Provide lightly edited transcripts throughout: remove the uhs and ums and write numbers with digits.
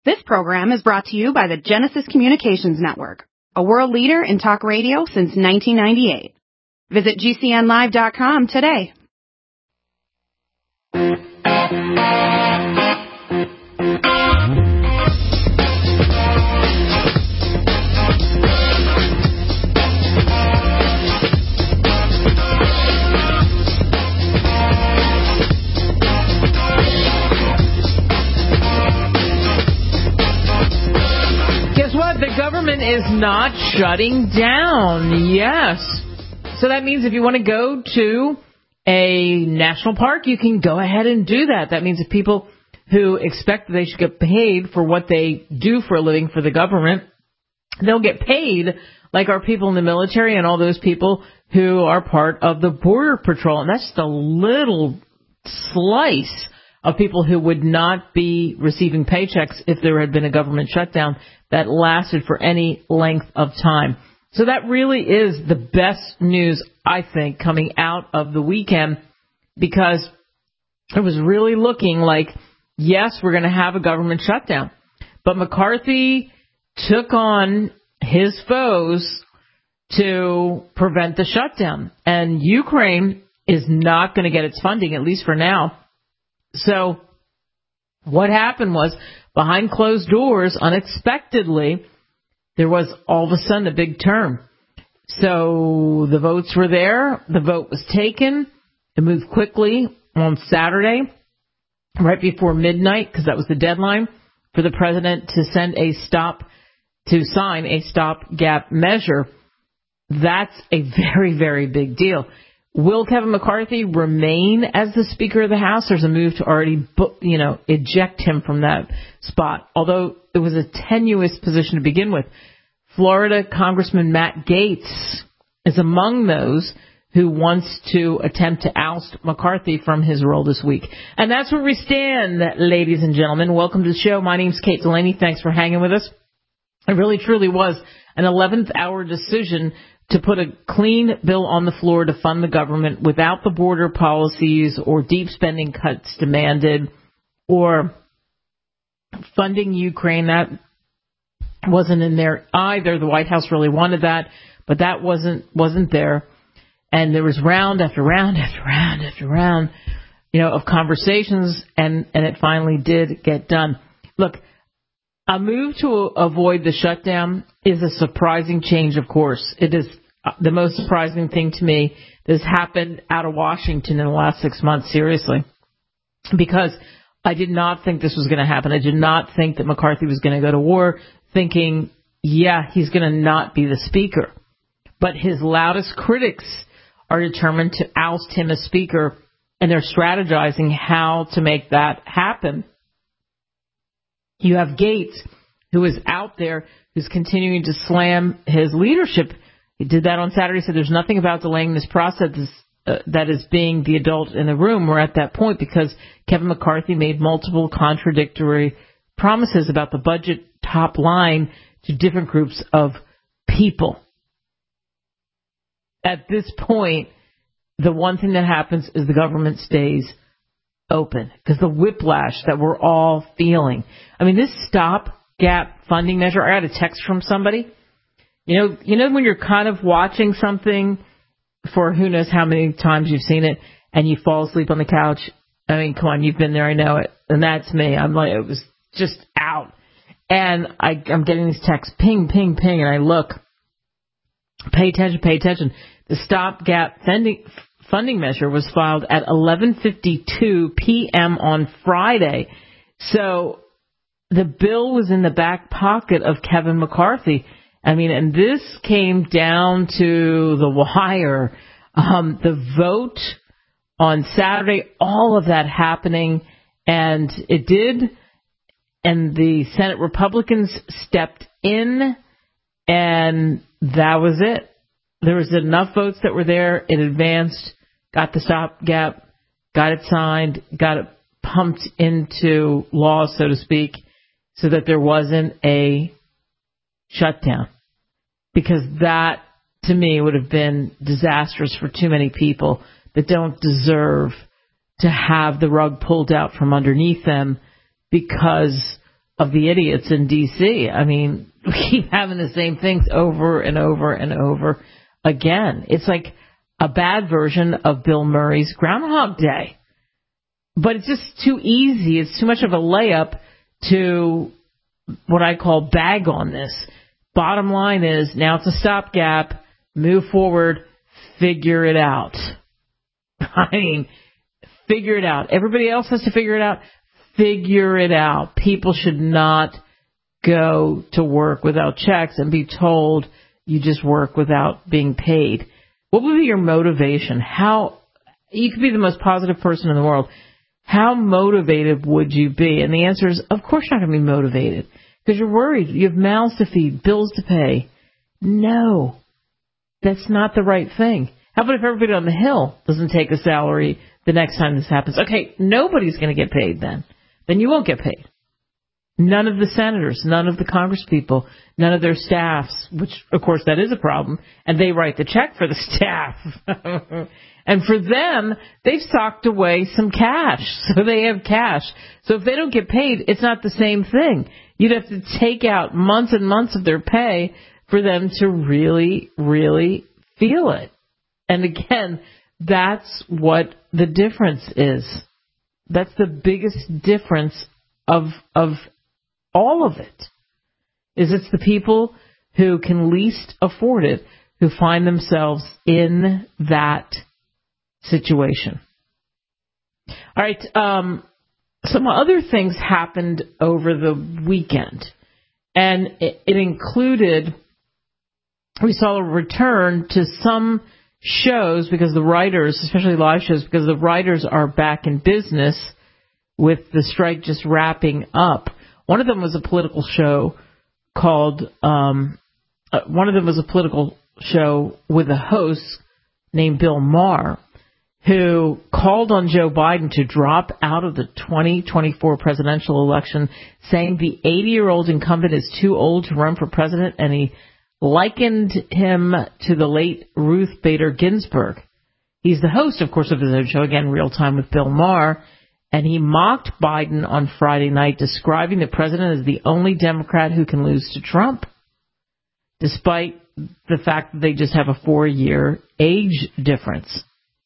This program is brought to you by the Genesis Communications Network, a world leader in talk radio since 1998. Visit GCNlive.com today. The government is not shutting down. Yes. So that means if you want to go to a national park, you can go ahead and do that. That means if people who expect that they should get paid for what they do for a living for the government, they'll get paid like our people in the military and all those people who are part of the Border Patrol. And that's just a little slice of people who would not be receiving paychecks if there had been a government shutdown that lasted for any length of time. So that really is the best news, I think, coming out of the weekend, because it was really looking like, yes, we're going to have a government shutdown. But McCarthy took on his foes to prevent the shutdown. And Ukraine is not going to get its funding, at least for now. So what happened was, behind closed doors, unexpectedly, there was all of a sudden a big turn. So the votes were there. The vote was taken. It moved quickly on Saturday, right before midnight, because that was the deadline for the president to sign a stopgap measure. That's a very, very big deal. Will Kevin McCarthy remain as the Speaker of the House? There's a move to already, eject him from that spot, although it was a tenuous position to begin with. Florida Congressman Matt Gaetz is among those who wants to attempt to oust McCarthy from his role this week. And that's where we stand, ladies and gentlemen. Welcome to the show. My name's Kate Delaney. Thanks for hanging with us. It really, truly was an 11th hour decision to put a clean bill on the floor to fund the government without the border policies or deep spending cuts demanded or funding Ukraine. That wasn't in there either. The White House really wanted that, but that wasn't there. And there was round after round after round after round, of conversations, and it finally did get done. Look, a move to avoid the shutdown is a surprising change, of course. It is the most surprising thing to me that has happened out of Washington in the last 6 months, seriously. Because I did not think this was going to happen. I did not think that McCarthy was going to go to war thinking, he's going to not be the Speaker. But his loudest critics are determined to oust him as Speaker, and they're strategizing how to make that happen. You have Gaetz, who is out there, who's continuing to slam his leadership. He did that on Saturday, said there's nothing about delaying this process that is being the adult in the room. We're at that point because Kevin McCarthy made multiple contradictory promises about the budget top line to different groups of people. At this point, the one thing that happens is the government stays open because the whiplash that we're all feeling. I mean, this stopgap funding measure, I got a text from somebody. You know when you're kind of watching something for who knows how many times you've seen it and you fall asleep on the couch? I mean, come on, you've been there, I know it. And that's me. I'm like, it was just out. And I'm getting these texts, ping, ping, ping, and I look. Pay attention. The stopgap funding measure was filed at 11:52 p.m. on Friday. So the bill was in the back pocket of Kevin McCarthy. I mean, and this came down to the wire. The vote on Saturday, all of that happening, and it did. And the Senate Republicans stepped in, and that was it. There was enough votes that were there. It advanced, got the stopgap, got it signed, got it pumped into law, so to speak, so that there wasn't a shutdown. Because that, to me, would have been disastrous for too many people that don't deserve to have the rug pulled out from underneath them because of the idiots in D.C. I mean, we keep having the same things over and over and over again. It's like a bad version of Bill Murray's Groundhog Day. But it's just too easy. It's too much of a layup to what I call bag on this. Bottom line is, now it's a stopgap. Move forward. Figure it out. I mean, figure it out. Everybody else has to figure it out. Figure it out. People should not go to work without checks and be told you just work without being paid. What would be your motivation? You could be the most positive person in the world. How motivated would you be? And the answer is, of course you're not going to be motivated because you're worried. You have mouths to feed, bills to pay. No, that's not the right thing. How about if everybody on the Hill doesn't take a salary the next time this happens? Okay, nobody's going to get paid then. Then you won't get paid. None of the senators, none of the congresspeople, none of their staffs, which, of course, that is a problem, and they write the check for the staff. And for them, they've socked away some cash, so they have cash. So if they don't get paid, it's not the same thing. You'd have to take out months and months of their pay for them to really, really feel it. And again, that's what the difference is. That's the biggest difference of all of it, is it's the people who can least afford it who find themselves in that situation. All right, some other things happened over the weekend, and it included, we saw a return to some shows because the writers, especially live shows, because the writers are back in business with the strike just wrapping up. One of them was a political show with a host named Bill Maher, who called on Joe Biden to drop out of the 2024 presidential election, saying the 80-year-old incumbent is too old to run for president, and he likened him to the late Ruth Bader Ginsburg. He's the host, of course, of his own show, again, Real Time with Bill Maher, and he mocked Biden on Friday night, describing the president as the only Democrat who can lose to Trump, despite the fact that they just have a 4-year age difference.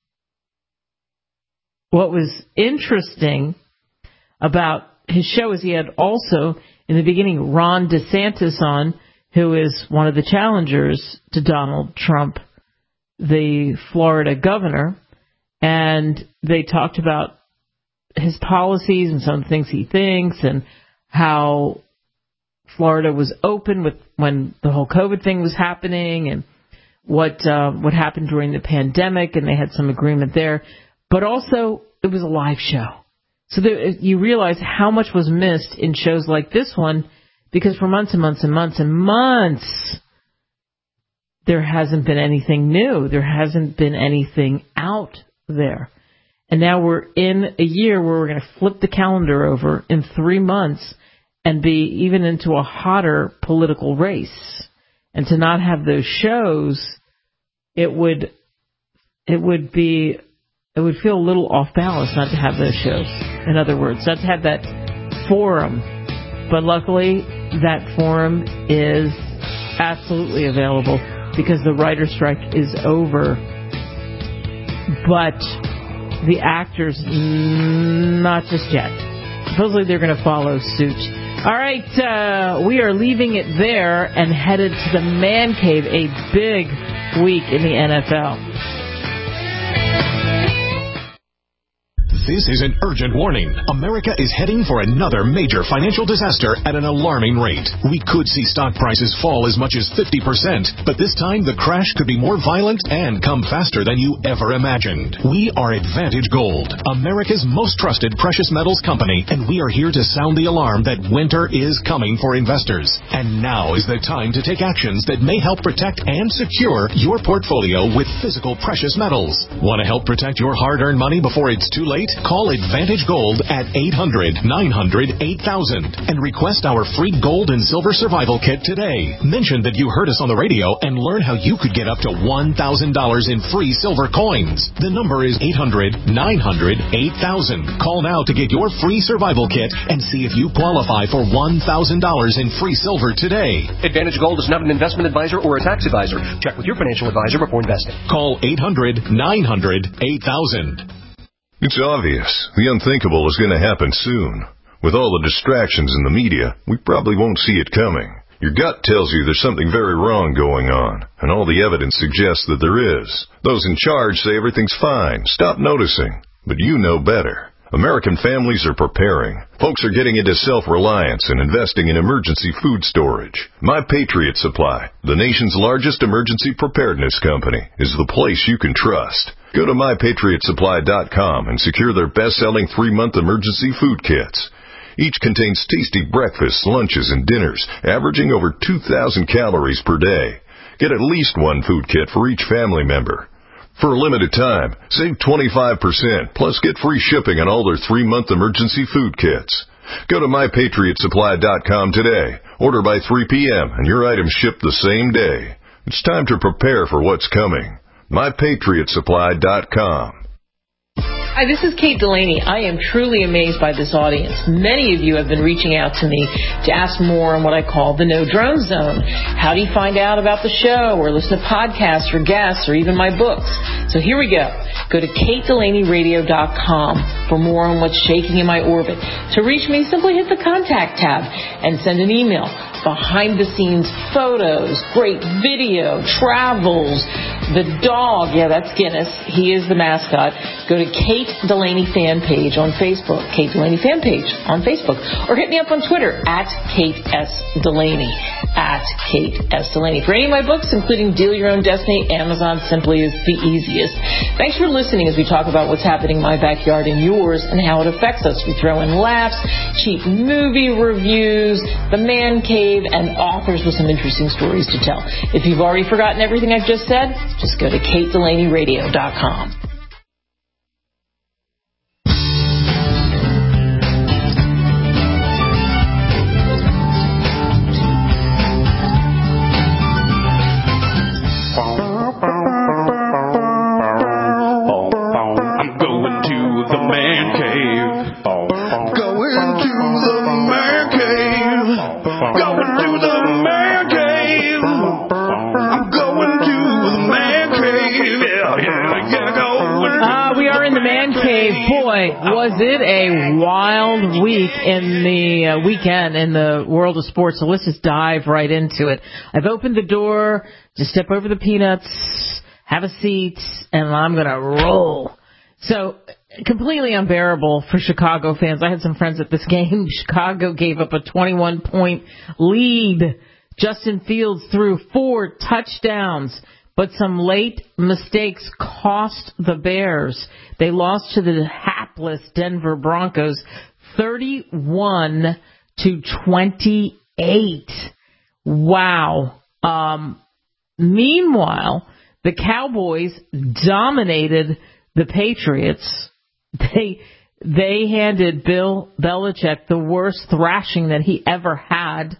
What was interesting about his show is he had also, in the beginning, Ron DeSantis on, who is one of the challengers to Donald Trump, the Florida governor, and they talked about his policies and some things he thinks and how Florida was open with when the whole COVID thing was happening and what happened during the pandemic, and they had some agreement there. But also, it was a live show. So you realize how much was missed in shows like this one, because for months and months and months and months, there hasn't been anything new. There hasn't been anything out there. And now we're in a year where we're going to flip the calendar over in 3 months and be even into a hotter political race. And to not have those shows, it would feel a little off balance not to have those shows. In other words, not to have that forum. But luckily, that forum is absolutely available because the writer's strike is over. But the actors, not just yet. Supposedly they're going to follow suit. All right, we are leaving it there and headed to the Man Cave, a big week in the NFL. This is an urgent warning. America is heading for another major financial disaster at an alarming rate. We could see stock prices fall as much as 50%, but this time the crash could be more violent and come faster than you ever imagined. We are Advantage Gold, America's most trusted precious metals company, and we are here to sound the alarm that winter is coming for investors. And now is the time to take actions that may help protect and secure your portfolio with physical precious metals. Want to help protect your hard-earned money before it's too late? Call Advantage Gold at 800-900-8000 and request our free gold and silver survival kit today. Mention that you heard us on the radio and learn how you could get up to $1,000 in free silver coins. The number is 800-900-8000. Call now to get your free survival kit and see if you qualify for $1,000 in free silver today. Advantage Gold is not an investment advisor or a tax advisor. Check with your financial advisor before investing. Call 800-900-8000. It's obvious. The unthinkable is going to happen soon. With all the distractions in the media, we probably won't see it coming. Your gut tells you there's something very wrong going on, and all the evidence suggests that there is. Those in charge say everything's fine. Stop noticing. But you know better. American families are preparing. Folks are getting into self-reliance and investing in emergency food storage. My Patriot Supply, the nation's largest emergency preparedness company, is the place you can trust. Go to MyPatriotSupply.com and secure their best-selling 3-month emergency food kits. Each contains tasty breakfasts, lunches, and dinners, averaging over 2,000 calories per day. Get at least one food kit for each family member. For a limited time, save 25%, plus get free shipping on all their 3-month emergency food kits. Go to MyPatriotSupply.com today. Order by 3 p.m. and your items ship the same day. It's time to prepare for what's coming. MyPatriotSupply.com. Hi, this is Kate Delaney. I am truly amazed by this audience. Many of you have been reaching out to me to ask more on what I call the No Drone Zone. How do you find out about the show or listen to podcasts or guests or even my books? So here we go. Go to KateDelaneyRadio.com for more on what's shaking in my orbit. To reach me, simply hit the contact tab and send an email. Behind-the-scenes photos, great video, travels, the dog. Yeah, that's Guinness. He is the mascot. Go to Kate Delaney fan page on Facebook. Kate Delaney fan page on Facebook. Or hit me up on Twitter at Kate S. Delaney. At Kate S. Delaney. For any of my books, including Deal Your Own Destiny, Amazon simply is the easiest. Thanks for listening as we talk about what's happening in my backyard and yours and how it affects us. We throw in laughs, cheap movie reviews, the man cave, and authors with some interesting stories to tell. If you've already forgotten everything I've just said, just go to KateDelaneyRadio.com. Was it a wild week in the weekend in the world of sports? So let's just dive right into it. I've opened the door, just step over the peanuts, have a seat, and I'm going to roll. So completely unbearable for Chicago fans. I had some friends at this game. Chicago gave up a 21-point lead. Justin Fields threw 4 touchdowns. But some late mistakes cost the Bears. They lost to the hapless Denver Broncos 31-28. Wow. Meanwhile, the Cowboys dominated the Patriots. They handed Bill Belichick the worst thrashing that he ever had,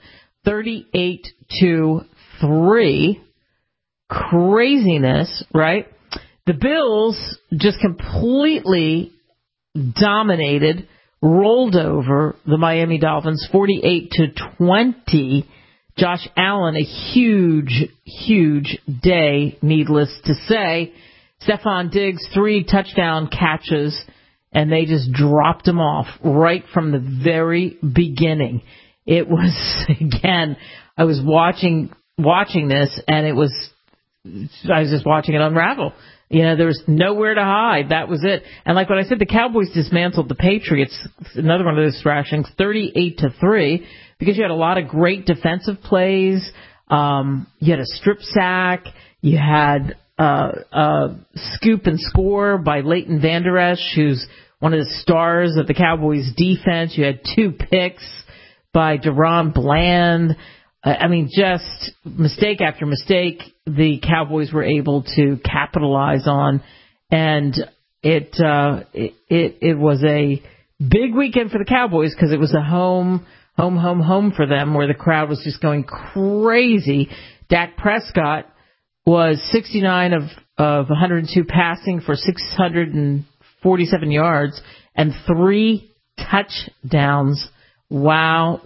38-3. Craziness, right? The Bills just completely dominated, rolled over the Miami Dolphins 48-20. Josh Allen, a huge, huge day, needless to say. Stephon Diggs, 3 touchdown catches, and they just dropped him off right from the very beginning. It was, again, I was watching this, and I was just watching it unravel. You know, there was nowhere to hide. That was it. And like what I said, the Cowboys dismantled the Patriots. Another one of those thrashings, 38-3, because you had a lot of great defensive plays. You had a strip sack. You had a scoop and score by Leighton Vander Esch, who's one of the stars of the Cowboys defense. You had 2 picks by Deron Bland. I mean, just mistake after mistake, the Cowboys were able to capitalize on. And it was a big weekend for the Cowboys because it was a home for them where the crowd was just going crazy. Dak Prescott was 69 of 102 passing for 647 yards and 3 touchdowns. Wow.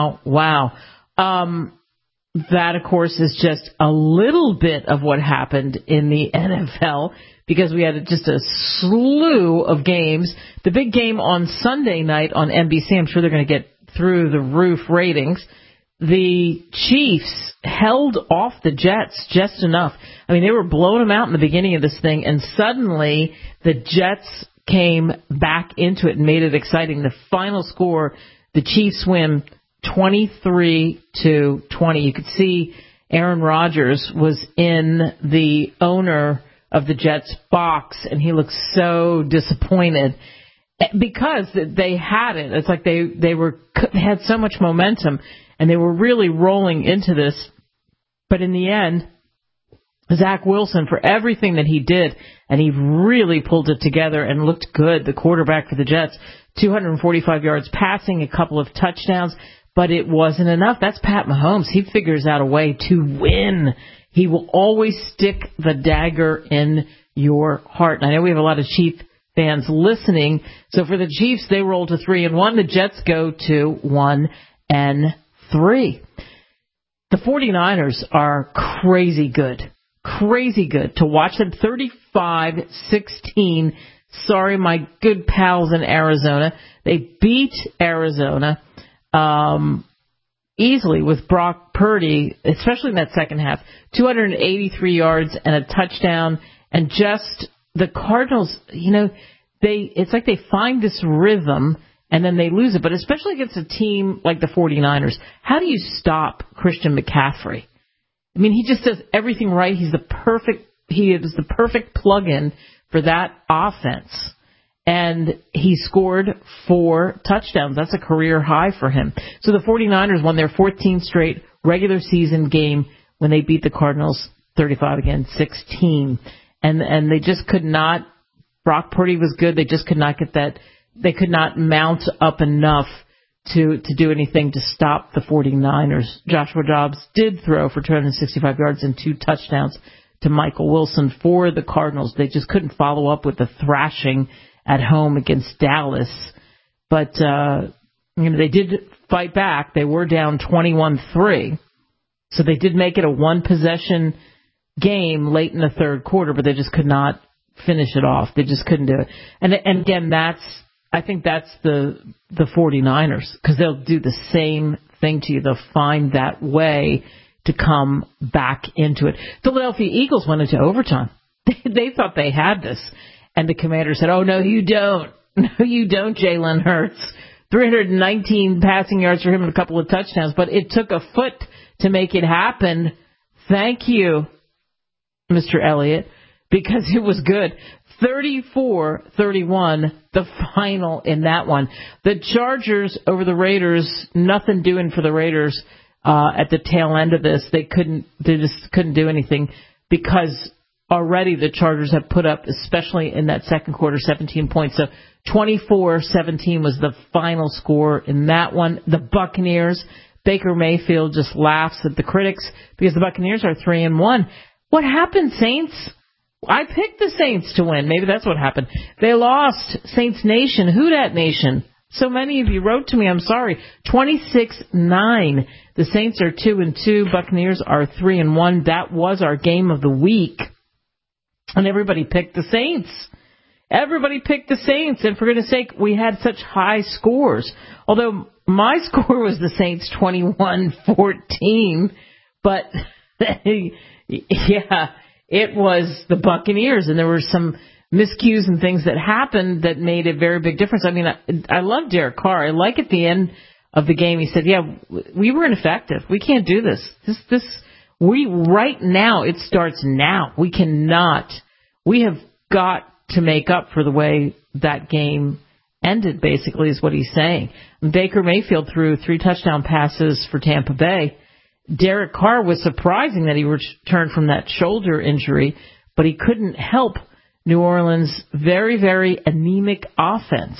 That, of course, is just a little bit of what happened in the NFL because we had just a slew of games. The big game on Sunday night on NBC, I'm sure they're going to get through the roof ratings. The Chiefs held off the Jets just enough. I mean, they were blowing them out in the beginning of this thing, and suddenly the Jets came back into it and made it exciting. The final score, the Chiefs win 23-20. You could see Aaron Rodgers was in the owner of the Jets box, and he looked so disappointed because they had it. It's like they had so much momentum, and they were really rolling into this. But in the end, Zach Wilson, for everything that he did, and he really pulled it together and looked good, the quarterback for the Jets, 245 yards passing, a couple of touchdowns, but it wasn't enough. That's Pat Mahomes. He figures out a way to win. He will always stick the dagger in your heart. And I know we have a lot of Chiefs fans listening. So for the Chiefs, they roll to 3-1. The Jets go to 1-3. The 49ers are crazy good. Crazy good. To watch them 35-16. Sorry, my good pals in Arizona. They beat Arizona easily with Brock Purdy, especially in that second half. 283 yards and a touchdown. And just the Cardinals, it's like they find this rhythm and then they lose it. But especially against a team like the 49ers, how do you stop Christian McCaffrey? I mean, he just does everything right. He is the perfect plug-in for that offense. And he scored 4 touchdowns. That's a career high for him. So the 49ers won their 14th straight regular season game when they beat the Cardinals 35-16. And they just could not, Brock Purdy was good. They just could not get that. They could not mount up enough to do anything to stop the 49ers. Joshua Dobbs did throw for 265 yards and 2 touchdowns to Michael Wilson for the Cardinals. They just couldn't follow up with the thrashing at home against Dallas. But, they did fight back. They were down 21-3. So they did make it a 1-possession game late in the third quarter, but they just could not finish it off. They just couldn't do it. And again, I think that's the 49ers, because they'll do the same thing to you. They'll find that way to come back into it. Philadelphia Eagles went into overtime. They thought they had this. And the Commander said, "Oh, no, you don't. No, you don't, Jalen Hurts." 319 passing yards for him and a couple of touchdowns. But it took a foot to make it happen. Thank you, Mr. Elliott, because it was good. 34-31, the final in that one. The Chargers over the Raiders, nothing doing for the Raiders at the tail end of this. They just couldn't do anything because already the Chargers have put up, especially in that second quarter, 17 points. So 24-17 was the final score in that one. The Buccaneers, Baker Mayfield just laughs at the critics because the Buccaneers are 3-1. What happened, Saints? I picked the Saints to win. Maybe that's what happened. They lost. Saints Nation. Who dat nation? So many of you wrote to me. I'm sorry. 26-9. The Saints are 2-2. Buccaneers are 3-1. That was our game of the week. And everybody picked the Saints. Everybody picked the Saints. And for goodness sake, we had such high scores. Although my score was the Saints 21-14. But, yeah, it was the Buccaneers. And there were some miscues and things that happened that made a very big difference. I mean, I love Derek Carr. I like at the end of the game, he said, "Yeah, we were ineffective. We can't do this. Right now, it starts now. We have got to make up for the way that game ended," basically, is what he's saying. Baker Mayfield threw 3 touchdown passes for Tampa Bay. Derek Carr was surprising that he returned from that shoulder injury, but he couldn't help New Orleans' very, very anemic offense.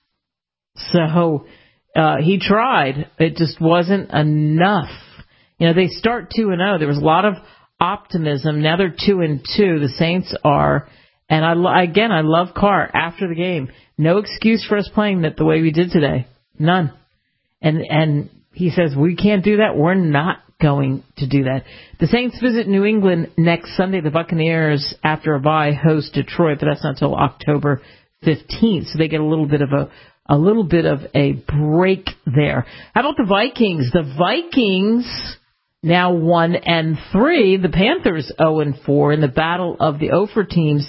So he tried. It just wasn't enough. You know, they start 2-0. There was a lot of optimism. Now they're 2-2. The Saints are. And I love Carr after the game. No excuse for us playing that the way we did today. None. And he says, we can't do that. We're not going to do that. The Saints visit New England next Sunday. The Buccaneers, after a bye, host Detroit, but that's not until October 15th. So they get a little bit of a break there. How about the Vikings? The Vikings now 1-3. The Panthers 0-4 in the battle of the Ophir teams.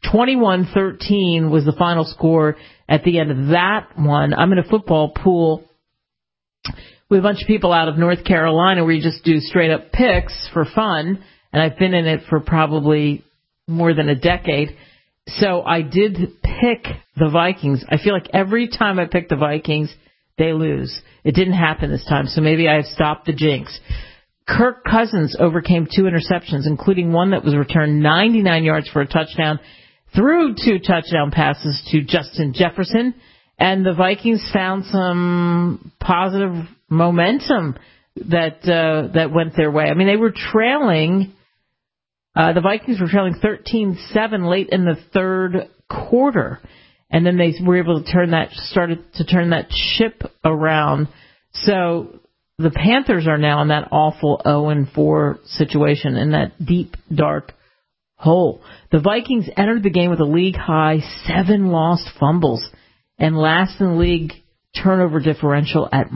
21-13 was the final score at the end of that one. I'm in a football pool with a bunch of people out of North Carolina where you just do straight up picks for fun, and I've been in it for probably more than a decade. So I did pick the Vikings. I feel like every time I pick the Vikings, they lose. It didn't happen this time, so maybe I have stopped the jinx. Kirk Cousins overcame 2 interceptions, including one that was returned 99 yards for a touchdown, threw 2 touchdown passes to Justin Jefferson, and the Vikings found some positive momentum that went their way. I mean, they were trailing. The Vikings were trailing 13-7 late in the third quarter, and then they were able to started to turn that ship around. So the Panthers are now in that awful 0-4 situation, in that deep, dark hole. The Vikings entered the game with a league-high 7 lost fumbles and last in the league turnover differential at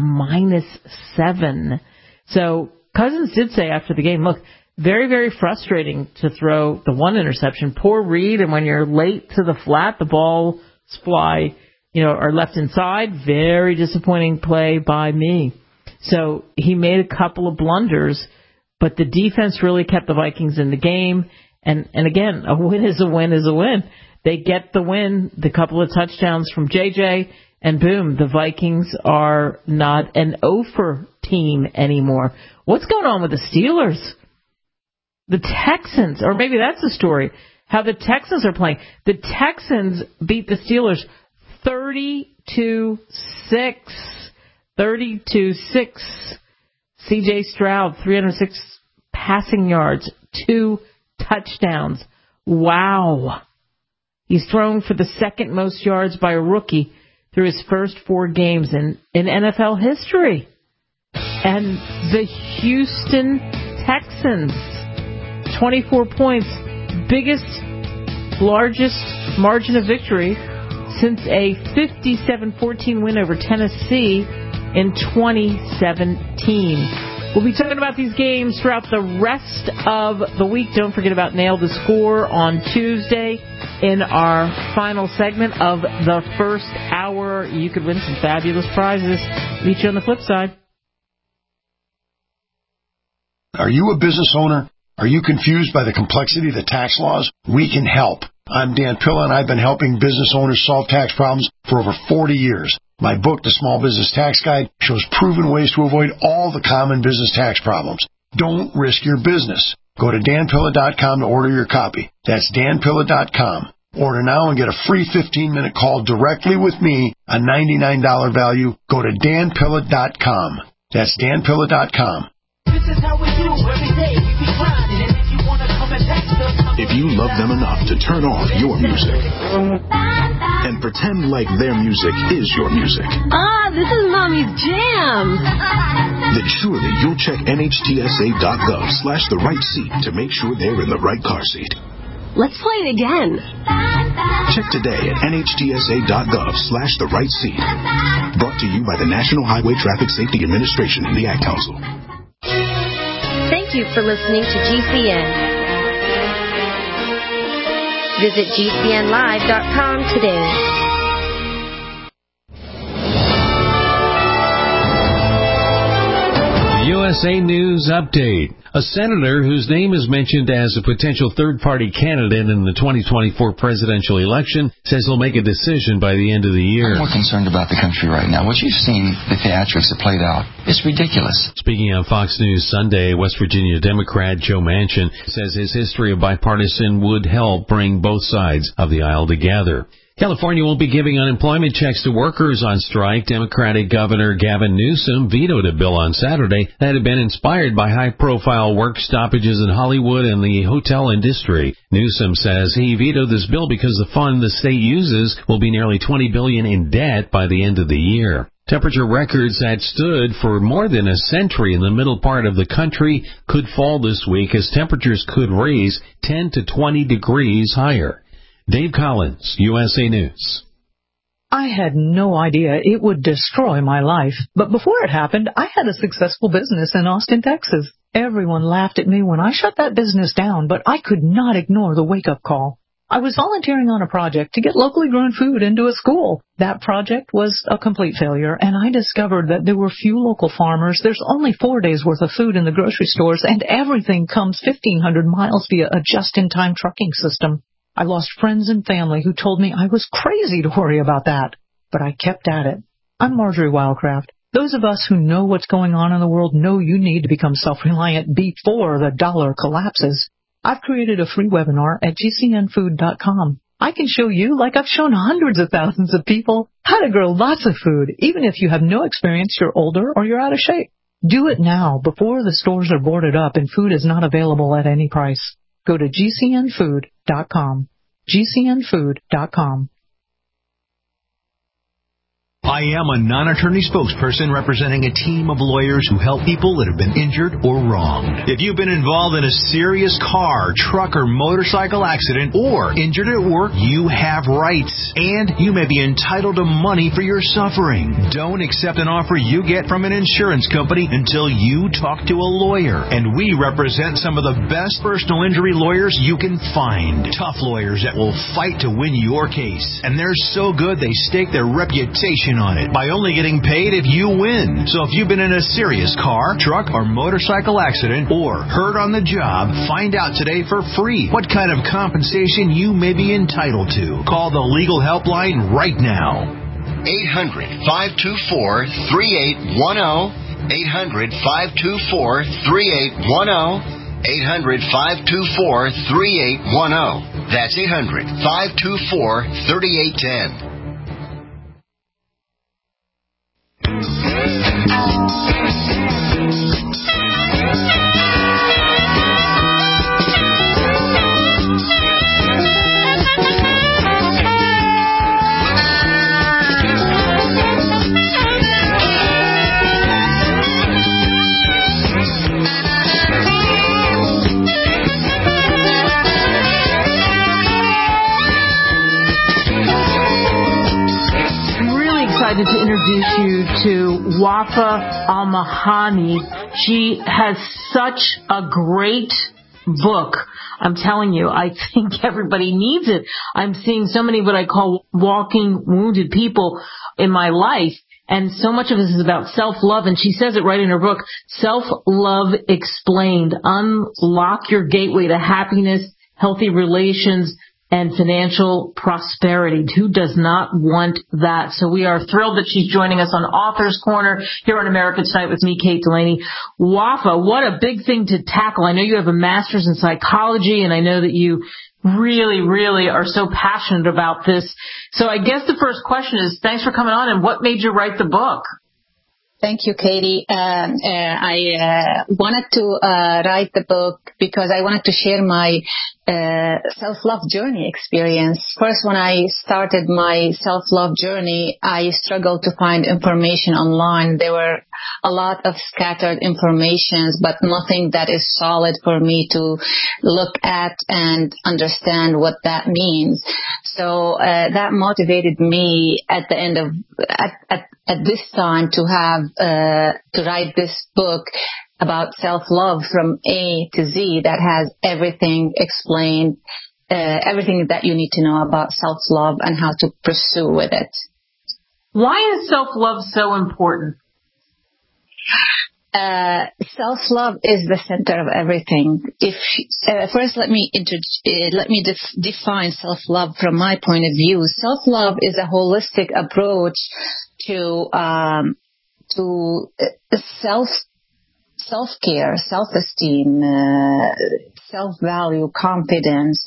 -7. So Cousins did say after the game, look, very, very frustrating to throw the 1 interception. Poor read, and when you're late to the flat, the balls fly, are left inside. Very disappointing play by me. So he made a couple of blunders, but the defense really kept the Vikings in the game. And again, a win is a win is a win. They get the win, the couple of touchdowns from JJ, and boom, the Vikings are not an Ophir team anymore. What's going on with the Steelers? The Texans, or maybe that's the story, how the Texans are playing. The Texans beat the Steelers 32-6. 32-6. C.J. Stroud, 306 passing yards, 2 touchdowns. Wow. He's thrown for the second most yards by a rookie through his first 4 games in NFL history. And the Houston Texans, 24 points, largest margin of victory since a 57-14 win over Tennessee in 2017. We'll be talking about these games throughout the rest of the week. Don't forget about Nail the Score on Tuesday in our final segment of the first hour. You could win some fabulous prizes. Meet you on the flip side. Are you a business owner? Are you confused by the complexity of the tax laws? We can help. I'm Dan Pilla, and I've been helping business owners solve tax problems for over 40 years. My book, The Small Business Tax Guide, shows proven ways to avoid all the common business tax problems. Don't risk your business. Go to danpilla.com to order your copy. That's danpilla.com. Order now and get a free 15-minute call directly with me, a $99 value. Go to danpilla.com. That's danpilla.com. This is how we do every day. We be grinding, and if you want to come and text us, if you love them enough to turn off your music and pretend like their music is your music. This is Mommy's jam. Then surely you'll check NHTSA.gov/the right seat to make sure they're in the right car seat. Let's play it again. Check today at NHTSA.gov/the right seat. Brought to you by the National Highway Traffic Safety Administration and the Ad Council. Thank you for listening to GCN. Visit GCNlive.com today. USA News Update. A senator whose name is mentioned as a potential third-party candidate in the 2024 presidential election says he'll make a decision by the end of the year. I'm more concerned about the country right now. What you've seen, the theatrics that played out, it's ridiculous. Speaking on Fox News Sunday, West Virginia Democrat Joe Manchin says his history of bipartisan would help bring both sides of the aisle together. California won't be giving unemployment checks to workers on strike. Democratic Governor Gavin Newsom vetoed a bill on Saturday that had been inspired by high-profile work stoppages in Hollywood and the hotel industry. Newsom says he vetoed this bill because the fund the state uses will be nearly $20 billion in debt by the end of the year. Temperature records that stood for more than a century in the middle part of the country could fall this week as temperatures could raise 10 to 20 degrees higher. Dave Collins, USA News. I had no idea it would destroy my life, but before it happened, I had a successful business in Austin, Texas. Everyone laughed at me when I shut that business down, but I could not ignore the wake-up call. I was volunteering on a project to get locally grown food into a school. That project was a complete failure, and I discovered that there were few local farmers. There's only 4 days' worth of food in the grocery stores, and everything comes 1,500 miles via a just-in-time trucking system. I lost friends and family who told me I was crazy to worry about that, but I kept at it. I'm Marjorie Wildcraft. Those of us who know what's going on in the world know you need to become self-reliant before the dollar collapses. I've created a free webinar at gcnfood.com. I can show you, like I've shown hundreds of thousands of people, how to grow lots of food, even if you have no experience, you're older, or you're out of shape. Do it now before the stores are boarded up and food is not available at any price. Go to gcnfood.com. gcnfood.com. I am a non-attorney spokesperson representing a team of lawyers who help people that have been injured or wronged. If you've been involved in a serious car, truck, or motorcycle accident or injured at work, you have rights, and you may be entitled to money for your suffering. Don't accept an offer you get from an insurance company until you talk to a lawyer, and we represent some of the best personal injury lawyers you can find. Tough lawyers that will fight to win your case, and they're so good they stake their reputation on it by only getting paid if you win. So if you've been in a serious car, truck, or motorcycle accident or hurt on the job, find out today for free what kind of compensation you may be entitled to. Call the legal helpline right now. 800-524-3810. 800-524-3810. 800-524-3810. That's 800-524-3810. To introduce you to Wafa Al-Mahani. She has such a great book. I'm telling you, I think everybody needs it. I'm seeing so many what I call walking wounded people in my life, and so much of this is about self-love, and she says it right in her book, Self-Love Explained. Unlock your gateway to happiness, healthy relations, and financial prosperity. Who does not want that? So we are thrilled that she's joining us on Author's Corner here on America Tonight with me, Kate Delaney. Wafa, what a big thing to tackle. I know you have a master's in psychology, and I know that you really, really are so passionate about this. So I guess the first question is, thanks for coming on, and what made you write the book? Thank you, Katie. I wanted to write the book because I wanted to share my self-love journey experience. First, when I started my self-love journey, I struggled to find information online. There were a lot of scattered informations, but nothing that is solid for me to look at and understand what that means. So that motivated me at the end of at this time to have to write this book about self-love from A to Z that has everything explained, everything that you need to know about self-love and how to pursue with it. Why is self-love so important? self-love is the center of everything. First, let me define self-love from my point of view. Self-love is a holistic approach to self-care, self-esteem, self-value, confidence.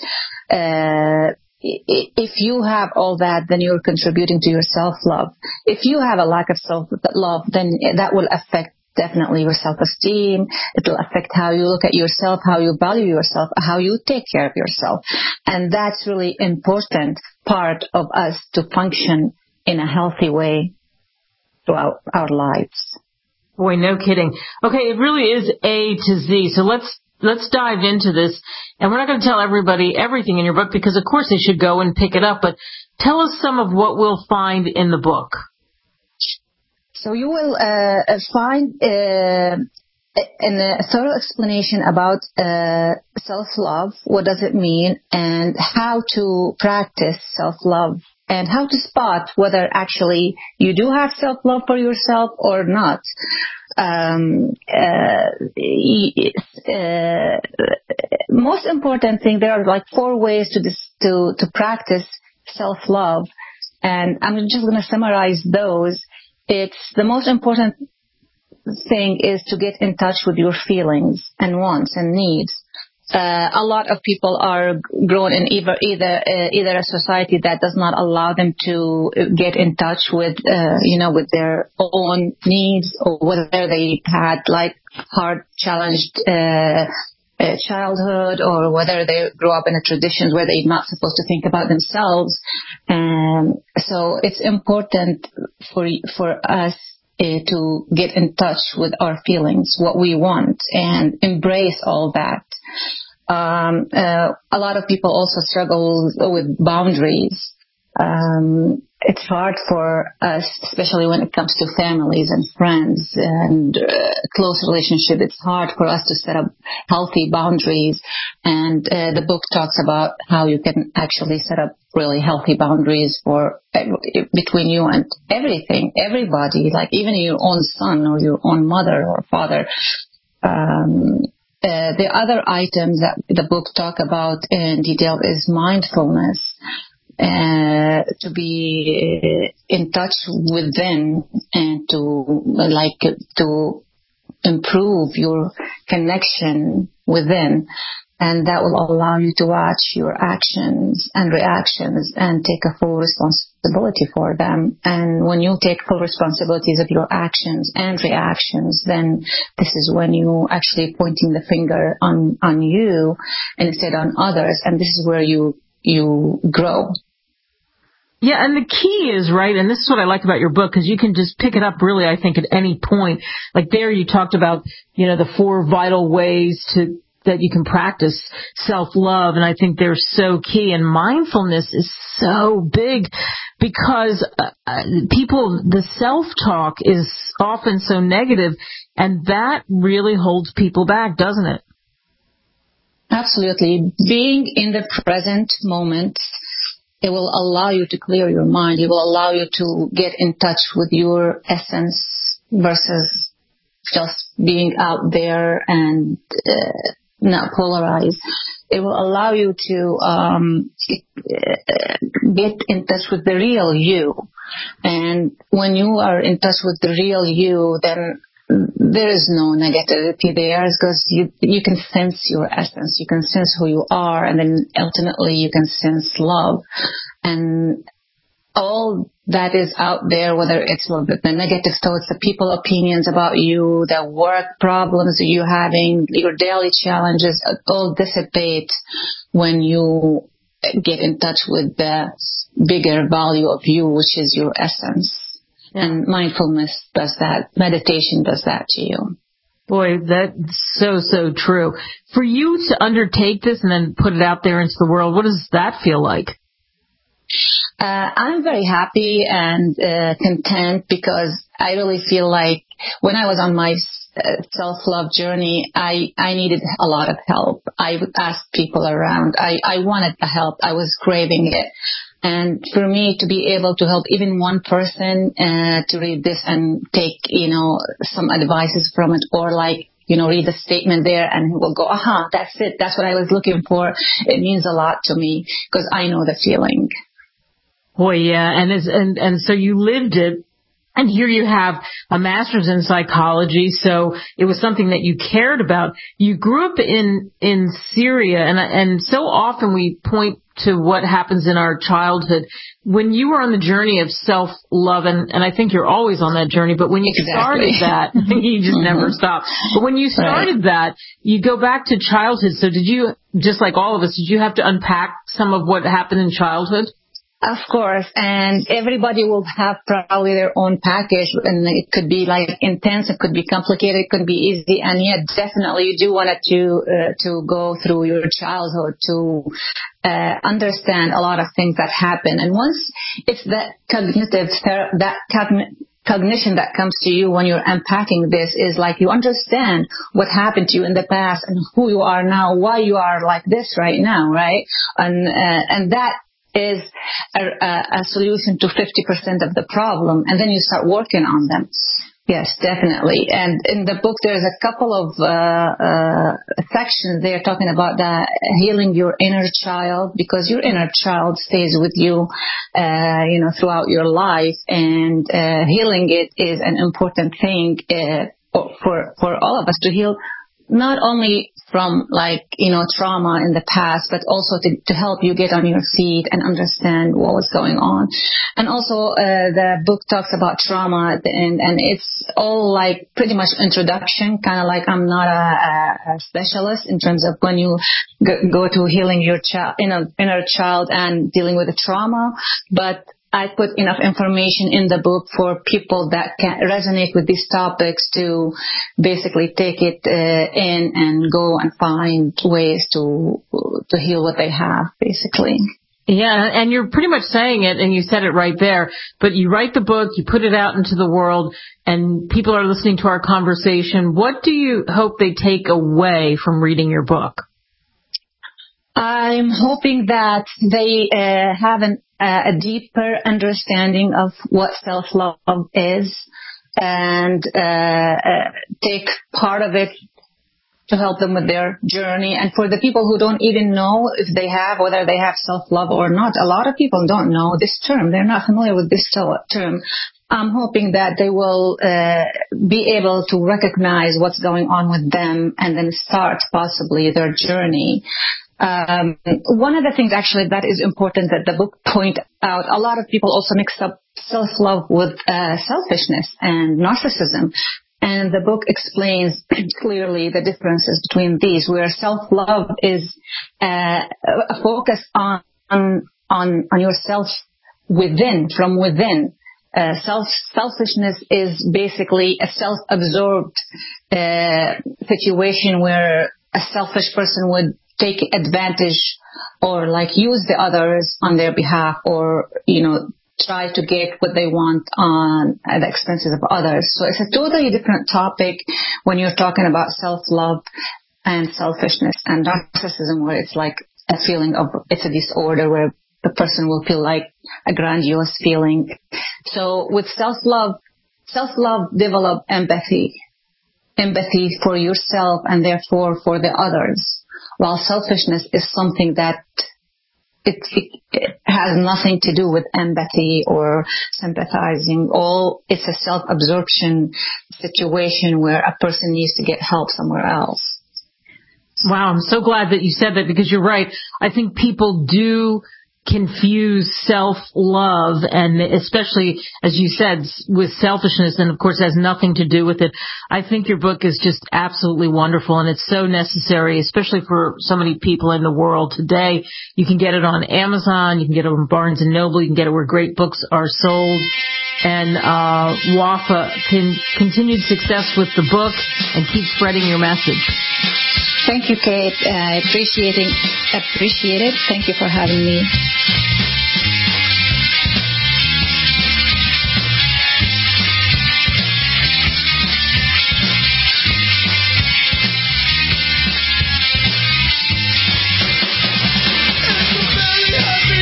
If you have all that, then you're contributing to your self-love. If you have a lack of self-love, then that will affect definitely your self-esteem. It will affect how you look at yourself, how you value yourself, how you take care of yourself. And that's really important part of us to function in a healthy way throughout our lives. Boy, no kidding. Okay, it really is A to Z. So let's dive into this. And we're not going to tell everybody everything in your book because, of course, they should go and pick it up. But tell us some of what we'll find in the book. So you will find a thorough explanation about self-love, what does it mean, and how to practice self-love, and how to spot whether actually you do have self-love for yourself or not. Most important thing, there are like 4 ways to practice self-love, and I'm just going to summarize those. It's the most important thing is to get in touch with your feelings and wants and needs. A lot of people are grown in either a society that does not allow them to get in touch with with their own needs, or whether they had like hard challenged childhood, or whether they grew up in a tradition where they're not supposed to think about themselves. So it's important for us to get in touch with our feelings, what we want, and embrace all that. A lot of people also struggle with boundaries. It's hard for us, especially when it comes to families and friends and close relationships. It's hard for us to set up healthy boundaries. And the book talks about how you can actually set up really healthy boundaries between you and everybody, like even your own son or your own mother or father. The other items that the book talk about in detail is mindfulness. To be in touch within and to improve your connection within, and that will allow you to watch your actions and reactions and take a full responsibility for them. And when you take full responsibilities of your actions and reactions, then this is when you actually pointing the finger on you instead on others, and this is where you grow. Yeah, and the key is, right, and this is what I like about your book, because you can just pick it up really, I think, at any point. Like there you talked about, the 4 vital ways that you can practice self-love, and I think they're so key. And mindfulness is so big because the self-talk is often so negative, and that really holds people back, doesn't it? Absolutely. Being in the present moment, it will allow you to clear your mind. It will allow you to get in touch with your essence versus just being out there and not polarized. It will allow you to get in touch with the real you. And when you are in touch with the real you, then there is no negativity there, because you can sense your essence, you can sense who you are, and then ultimately you can sense love. And all that is out there, whether it's the negative thoughts, the people opinions about you, the work problems you're having, your daily challenges, all dissipate when you get in touch with the bigger value of you, which is your essence. And mindfulness does that. Meditation does that to you. Boy, that's so true. For you to undertake this and then put it out there into the world, what does that feel like? I'm very happy and content, because I really feel like when I was on my self-love journey, I needed a lot of help. I would ask people around. I wanted the help. I was craving it. And for me to be able to help even one person to read this and take, some advices from it, or like read the statement there, and he will go, aha, that's it. That's what I was looking for. It means a lot to me because I know the feeling. Boy, yeah. And so you lived it. And here you have a master's in psychology, so it was something that you cared about. You grew up in Syria, and so often we point to what happens in our childhood. When you were on the journey of self-love, and I think you're always on that journey, but when you started that, you just never stop. But when you started that, you go back to childhood. So did you, just like all of us, did you have to unpack some of what happened in childhood? Of course, and everybody will have probably their own package, and it could be like intense, it could be complicated, it could be easy, and yet definitely you do want to go through your childhood to understand a lot of things that happen. And once it's that cognition that comes to you when you're unpacking this, is like you understand what happened to you in the past and who you are now, why you are like this right now, right? And that is a solution to 50% of the problem, and then you start working on them. Yes, definitely. And in the book, there's a couple of sections there talking about healing your inner child, because your inner child stays with you, throughout your life, and healing it is an important thing for all of us to heal. Not only from trauma in the past, but also to help you get on your feet and understand what was going on. And also the book talks about trauma at the end, and it's all like pretty much introduction, kind of like I'm not a specialist in terms of when you go to healing your inner child and dealing with the trauma, but I put enough information in the book for people that can resonate with these topics to basically take it in and go and find ways to heal what they have, basically. Yeah, and you're pretty much saying it, and you said it right there, but you write the book, you put it out into the world, and people are listening to our conversation. What do you hope they take away from reading your book? I'm hoping that they have a deeper understanding of what self-love is, and take part of it to help them with their journey. And for the people who don't even know whether they have self-love or not, a lot of people don't know this term. They're not familiar with this term. I'm hoping that they will be able to recognize what's going on with them and then start possibly their journey. One of the things actually that is important that the book point out, a lot of people also mix up self-love with selfishness and narcissism. And the book explains clearly the differences between these, where self-love is a focus on yourself from within. Selfishness is basically a self-absorbed situation where a selfish person would take advantage or use the others on their behalf, or try to get what they want at the expenses of others. So it's a totally different topic when you're talking about self-love and selfishness and narcissism, where it's like a feeling of, it's a disorder where the person will feel like a grandiose feeling. So with self-love develop empathy for yourself and therefore for the others, while selfishness is something that it has nothing to do with empathy or sympathizing. It's a self-absorption situation where a person needs to get help somewhere else. Wow, I'm so glad that you said that, because you're right. I think people do confuse self-love, and especially, as you said, with selfishness, and of course has nothing to do with it. I think your book is just absolutely wonderful, and it's so necessary, especially for so many people in the world today. You can get it on Amazon, you can get it on Barnes & Noble, you can get it where great books are sold. And Wafa, continued success with the book, and keep spreading your message. Thank you, Kate. I appreciate it. Thank you for having me.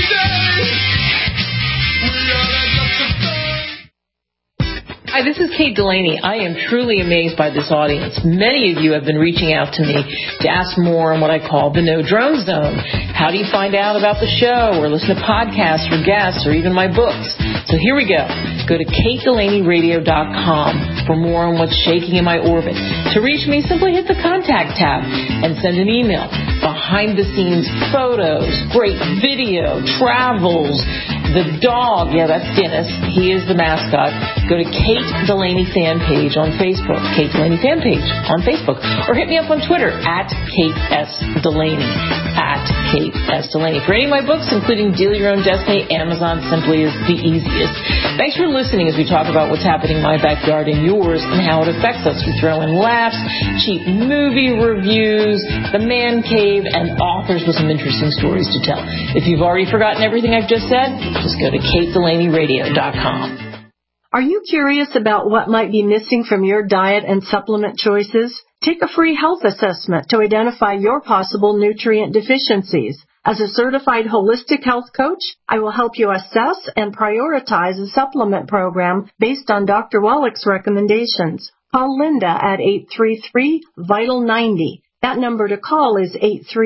Hi, this is Kate Kate Delaney. I am truly amazed by this audience. Many of you have been reaching out to me to ask more on what I call the No Drone Zone. How do you find out about the show or listen to podcasts or guests or even my books? So here we go. Go to KateDelaneyRadio.com for more on what's shaking in my orbit. To reach me, simply hit the contact tab and send an email. Behind the scenes photos, great video, travels, the dog, yeah, that's Dennis. He is the mascot. Go to Kate Delaney fan page on Facebook. Kate Delaney fan page on Facebook. Or hit me up on Twitter at Kate S. Delaney. At Kate S. Delaney. For any of my books, including Deal Your Own Destiny, Amazon simply is the easiest. Thanks for listening as we talk about what's happening in my backyard and yours and how it affects us. We throw in laughs, cheap movie reviews, the man cave, and authors with some interesting stories to tell. If you've already forgotten everything I've just said, just go to KateDelaneyRadio.com. Are you curious about what might be missing from your diet and supplement choices? Take a free health assessment to identify your possible nutrient deficiencies. As a certified holistic health coach, I will help you assess and prioritize a supplement program based on Dr. Wallach's recommendations. Call Linda at 833-VITAL-90. That number to call is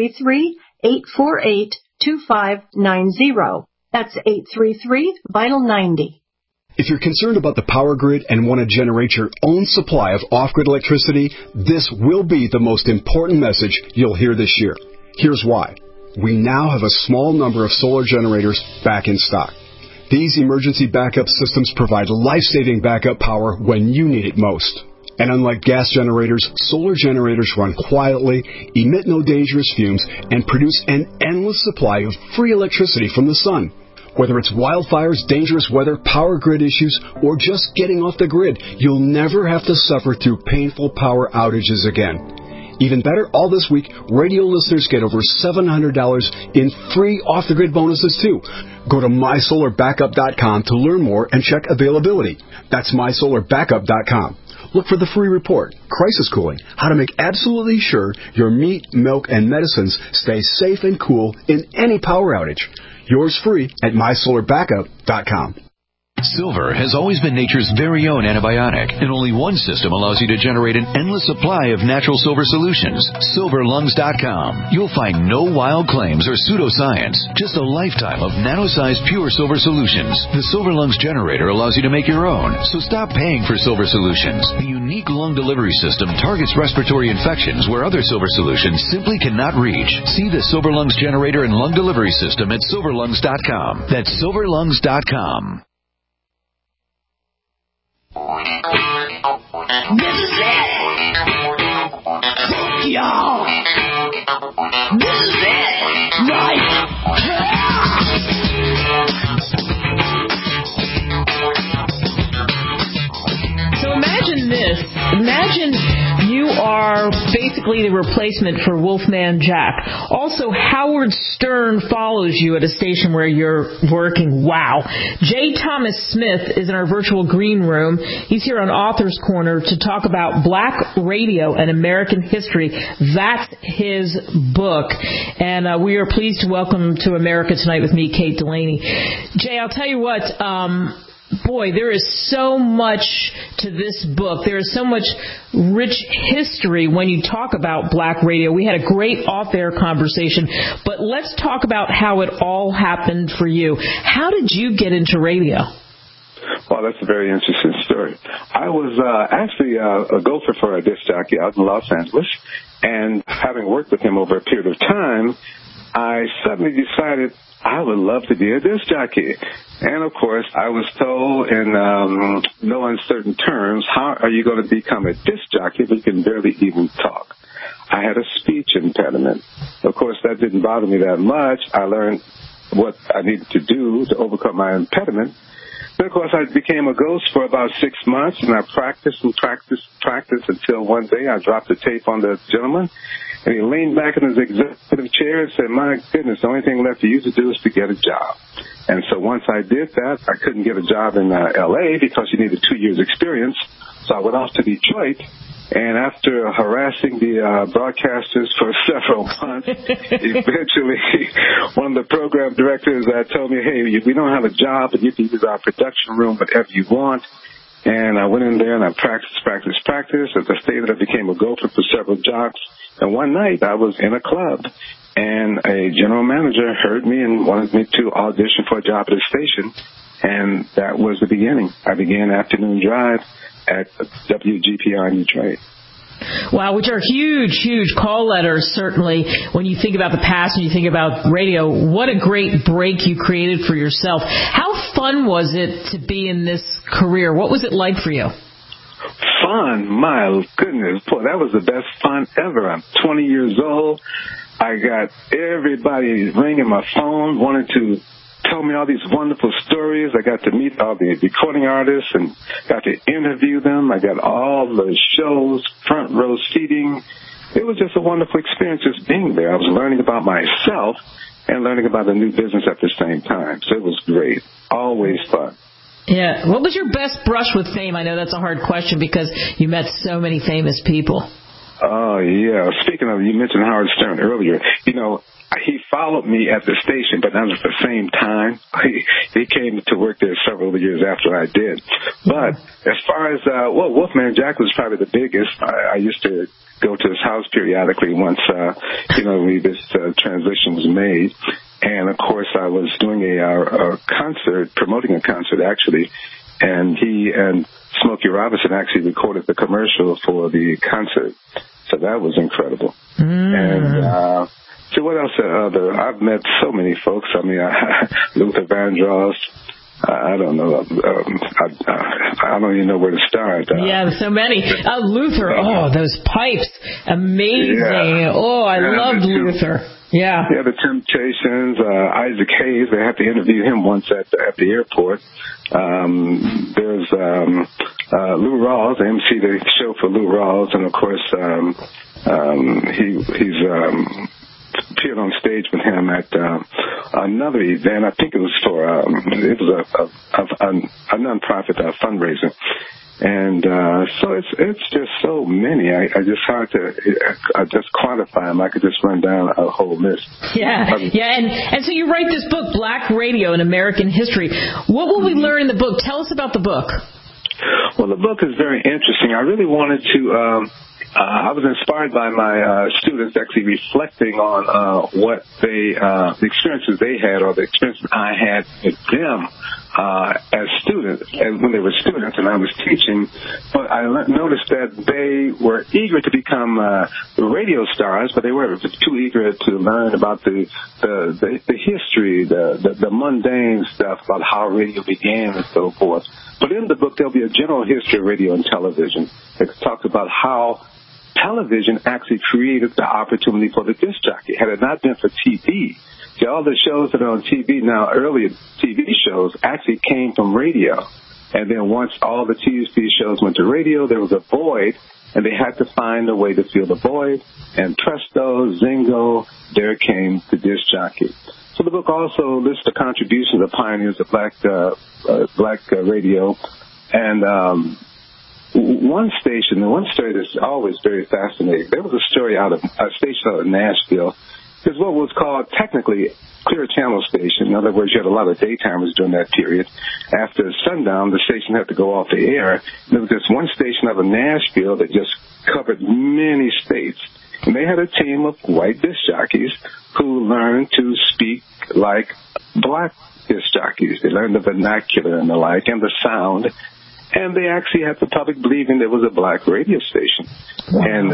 833-848-2590. That's 833-VITAL-90. If you're concerned about the power grid and want to generate your own supply of off-grid electricity, this will be the most important message you'll hear this year. Here's why. We now have a small number of solar generators back in stock. These emergency backup systems provide life-saving backup power when you need it most. And unlike gas generators, solar generators run quietly, emit no dangerous fumes, and produce an endless supply of free electricity from the sun. Whether it's wildfires, dangerous weather, power grid issues, or just getting off the grid, you'll never have to suffer through painful power outages again. Even better, all this week, radio listeners get over $700 in free off-the-grid bonuses, too. Go to MySolarBackup.com to learn more and check availability. That's MySolarBackup.com. Look for the free report, Crisis Cooling, how to make absolutely sure your meat, milk, and medicines stay safe and cool in any power outage. Yours free at MySolarBackup.com. Silver has always been nature's very own antibiotic, and only one system allows you to generate an endless supply of natural silver solutions. SilverLungs.com. You'll find no wild claims or pseudoscience, just a lifetime of nano-sized pure silver solutions. The Silver Lungs generator allows you to make your own, so stop paying for silver solutions. The unique lung delivery system targets respiratory infections where other silver solutions simply cannot reach. See the Silver Lungs generator and lung delivery system at SilverLungs.com. That's SilverLungs.com. This is it! Fuck y'all! This is it! Right! So imagine this. Imagine you are basically the replacement for Wolfman Jack. Also, Howard Stern follows you at a station where you're working. Wow. J. Thomas Smith is in our virtual green room. He's here on Author's Corner to talk about Black Radio and American History. That's his book. And we are pleased to welcome him to America Tonight with me, Kate Delaney. Jay, I'll tell you what, boy, there is so much to this book. There is so much rich history when you talk about Black Radio. We had a great off-air conversation, but let's talk about how it all happened for you. How did you get into radio? Well, that's a very interesting story. I was actually a gopher for a disc jockey out in Los Angeles, and having worked with him over a period of time, I suddenly decided I would love to be a disc jockey. And, of course, I was told in no uncertain terms, how are you going to become a disc jockey if you can barely even talk? I had a speech impediment. Of course, that didn't bother me that much. I learned what I needed to do to overcome my impediment. Then, of course, I became a ghost for about 6 months, and I practiced until one day I dropped the tape on the gentleman, and he leaned back in his executive chair and said, my goodness, the only thing left for you to do is to get a job. And so once I did that, I couldn't get a job in L.A. because you needed 2 years' experience, so I went off to Detroit. And after harassing the broadcasters for several months, eventually one of the program directors told me, hey, we don't have a job, but you can use our production room whatever you want. And I went in there and I practiced. At the state that I became a gopher for several jocks. And one night I was in a club, and a general manager heard me and wanted me to audition for a job at a station. And that was the beginning. I began afternoon drive at WGPR in Detroit. Wow, which are huge, huge call letters, certainly, when you think about the past and you think about radio. What a great break you created for yourself. How fun was it to be in this career? What was it like for you? Fun? My goodness. Boy, that was the best fun ever. I'm 20 years old. I got everybody ringing my phone, wanting to tell me all these wonderful stories. I got to meet all the recording artists and got to interview them. I got all the shows, front row seating. It was just a wonderful experience just being there. I was learning about myself and learning about the new business at the same time. So it was great. Always fun. Yeah. What was your best brush with fame? I know that's a hard question because you met so many famous people. Oh, yeah. Speaking of, you mentioned Howard Stern earlier. You know, he followed me at the station, but not at the same time. He came to work there several years after I did. But as far as, Wolfman Jack was probably the biggest. I used to go to his house periodically once, this transition was made. And, of course, I was doing a concert, promoting a concert, actually, and he and Smokey Robinson actually recorded the commercial for the concert. So that was incredible. And so what else? I've met so many folks. I mean, Luther Vandross. I don't know. I don't even know where to start. Yeah, so many. Luther. Oh, those pipes. Amazing. Yeah. Oh, I loved Luther. Yeah. Yeah, the Temptations, Isaac Hayes. They had to interview him once at the airport. There's Lou Rawls, the MC the show for Lou Rawls, and of course he's appeared on stage with him at another event. I think it was for it was a nonprofit fundraiser. And so it's just so many. I just hard to just quantify them. I could just run down a whole list. Yeah, and so you write this book, Black Radio in American History. What will we learn in the book? Tell us about the book. Well, the book is very interesting. I really wanted to. I was inspired by my students actually reflecting on what the experiences they had, or the experiences I had with them as students, and when they were students and I was teaching. But I noticed that they were eager to become radio stars, but they were too eager to learn about the history, the mundane stuff about how radio began and so forth. But in the book, there'll be a general history of radio and television. It talks about how television actually created the opportunity for the disc jockey. Had it not been for TV, all the shows that are on TV now, earlier TV shows, actually came from radio. And then once all the TV shows went to radio, there was a void, and they had to find a way to fill the void. And presto, zingo, there came the disc jockey. So the book also lists the contributions of pioneers of black radio. And one story that's always very fascinating. There was a story out of a station out of Nashville. It was what was called technically Clear Channel Station. In other words, you had a lot of daytimers during that period. After sundown, the station had to go off the air. There was this one station out of Nashville that just covered many states. And they had a team of white disc jockeys who learned to speak like black disc jockeys. They learned the vernacular and the like and the sound. And they actually had the public believing there was a black radio station. Wow. And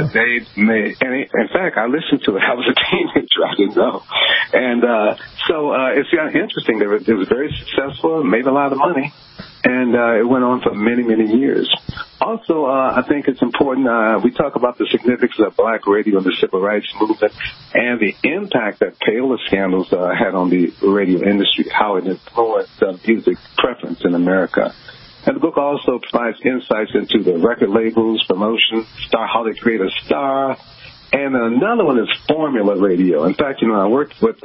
in fact, I listened to it. I was a teenager. I didn't know. And so it's interesting. It was very successful, made a lot of money, and it went on for many, many years. Also, I think it's important, we talk about the significance of black radio in the civil rights movement and the impact that payola scandals had on the radio industry, how it influenced music preference in America. And the book also provides insights into the record labels, promotion, how they create a star. And another one is formula radio. In fact, I worked with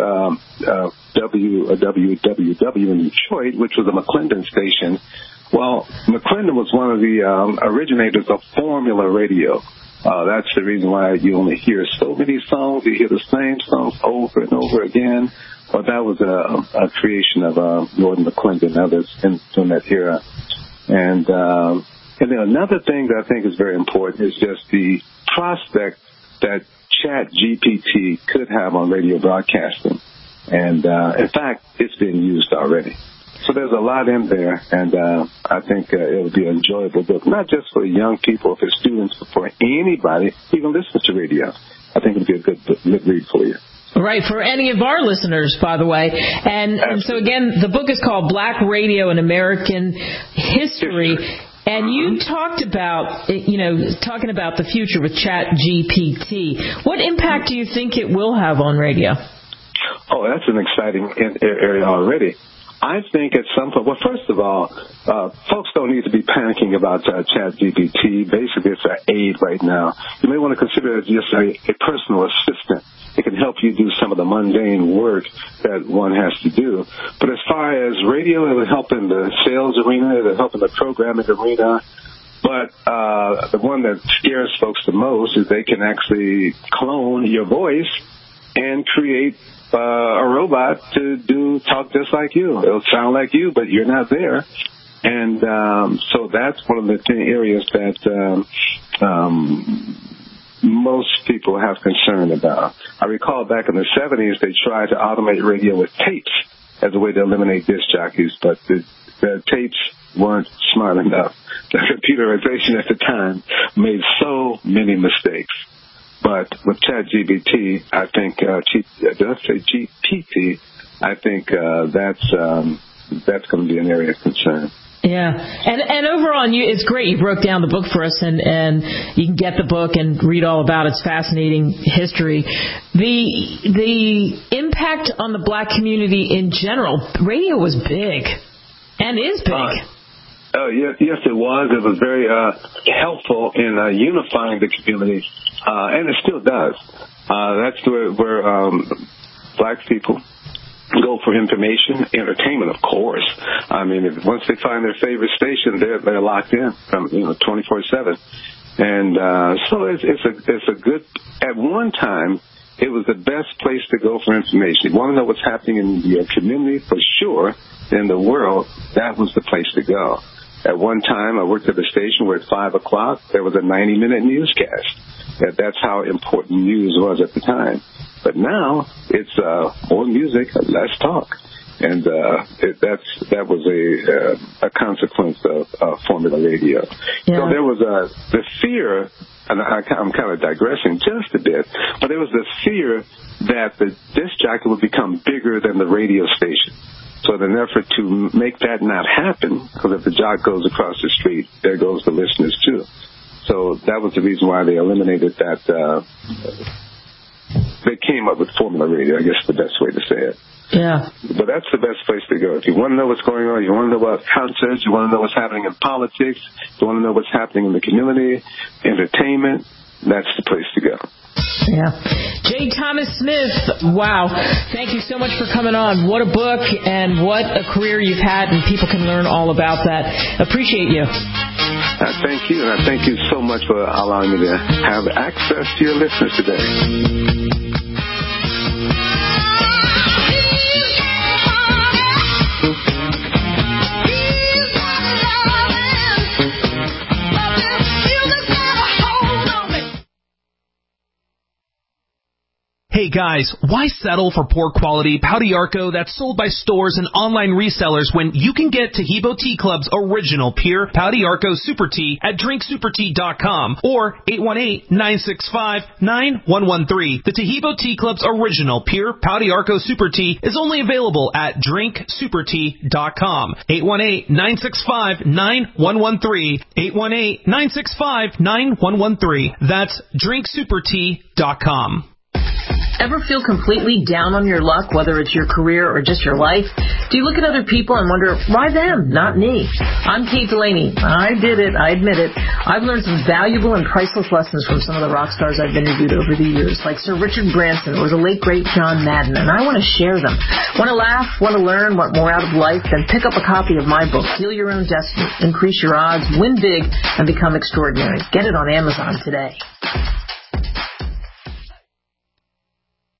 WWW in Detroit, which was a McClendon station. Well, McClendon was one of the originators of formula radio. That's the reason why you only hear so many songs. You hear the same songs over and over again. Well, that was a creation of Gordon McClendon and others in that era. And then another thing that I think is very important is just the prospect that ChatGPT could have on radio broadcasting. And, in fact, it's being used already. So there's a lot in there, and I think it would be an enjoyable book, not just for young people, for students, but for anybody who even listens to radio. I think it would be a good read for you. Right, for any of our listeners, by the way. And so, again, the book is called Black Radio in American History. And you talked about, talking about the future with ChatGPT. What impact do you think it will have on radio? Oh, that's an exciting area already. I think at some point, well, first of all, folks don't need to be panicking about ChatGPT. Basically, it's an aid right now. You may want to consider it just a personal assistant. It can help you do some of the mundane work that one has to do. But as far as radio, it will help in the sales arena. It will help in the programming arena. But the one that scares folks the most is they can actually clone your voice and create a robot to talk just like you. It'll sound like you, but you're not there. And so that's one of the areas that most people have concern about. I recall back in the 70s, they tried to automate radio with tapes as a way to eliminate disc jockeys, but the tapes weren't smart enough. The computerization at the time made so many mistakes. But with ChatGPT, I think, did I say GPT? I think that's going to be an area of concern. Yeah, and overall, it's great. You broke down the book for us, and you can get the book and read all about its fascinating history. The impact on the black community in general, radio was big, and is big. Yes, it was. It was very helpful in unifying the community, and it still does. That's where black people go for information, entertainment, of course. I mean, once they find their favorite station, they're locked in from 24/7, and so it's a good. At one time, it was the best place to go for information. You want to know what's happening in your community, for sure. In the world, that was the place to go. At one time, I worked at a station where at 5 o'clock there was a 90-minute newscast. That's how important news was at the time. But now it's more music, less talk, and that was a consequence of Formula Radio. Yeah. So there was the fear, and I'm kind of digressing just a bit, but there was the fear that the disc jockey would become bigger than the radio station. So in an effort to make that not happen, because if the jock goes across the street, there goes the listeners too. So that was the reason why they eliminated that. They came up with Formula Radio, I guess the best way to say it. Yeah. But that's the best place to go. If you want to know what's going on, you want to know about concerts, you want to know what's happening in politics, you want to know what's happening in the community, entertainment, that's the place to go. Yeah. J. Thomas Smith, wow. Thank you so much for coming on. What a book and what a career you've had, and people can learn all about that. Appreciate you. Thank you, and I thank you so much for allowing me to have access to your listeners today. Hey guys, why settle for poor quality Pouty Arco that's sold by stores and online resellers when you can get Taheebo Tea Club's original pure Pouty Arco Super Tea at drinksupertea.com or 818-965-9113. The Taheebo Tea Club's original pure Pouty Arco Super Tea is only available at drinksupertea.com. 818-965-9113. 818-965-9113. That's drinksupertea.com. Ever feel completely down on your luck, whether it's your career or just your life? Do you look at other people and wonder, why them, not me? I'm Kate Delaney. I did it. I admit it. I've learned some valuable and priceless lessons from some of the rock stars I've interviewed over the years, like Sir Richard Branson or the late, great John Madden, and I want to share them. Want to laugh? Want to learn? Want more out of life? Then pick up a copy of my book, Heal Your Own Destiny, Increase Your Odds, Win Big, and Become Extraordinary. Get it on Amazon today.